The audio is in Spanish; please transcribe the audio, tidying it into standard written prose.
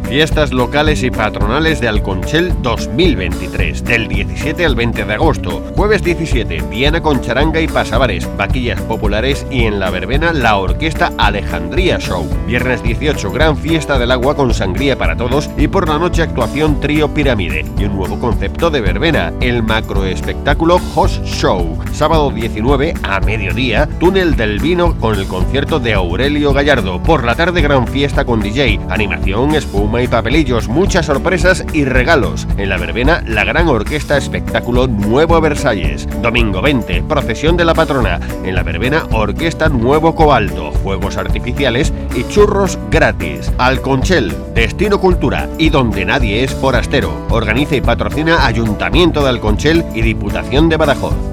Fiestas locales y patronales de Alconchel 2023, del 17 al 20 de agosto. Jueves 17, Viana con charanga y pasabares, vaquillas populares y en la verbena la orquesta Alejandría Show. Viernes 18, gran fiesta del agua con sangría para todos y por la noche actuación trío Pirámide y un nuevo concepto de verbena, el macroespectáculo Host Show. Sábado 19, a mediodía, Túnel del Vino con el concierto de Aurelio Gallardo. Por la tarde, gran fiesta con DJ, animación, espuma y papelillos, muchas sorpresas y regalos. En la verbena, la gran orquesta espectáculo Nuevo Versalles. Domingo 20, procesión de la patrona. En la verbena, orquesta Nuevo Cobalto, fuegos artificiales y churros gratis. Alconchel, destino cultura y donde nadie es forastero. Organiza y patrocina Ayuntamiento de Alconchel y Diputación de Badajoz.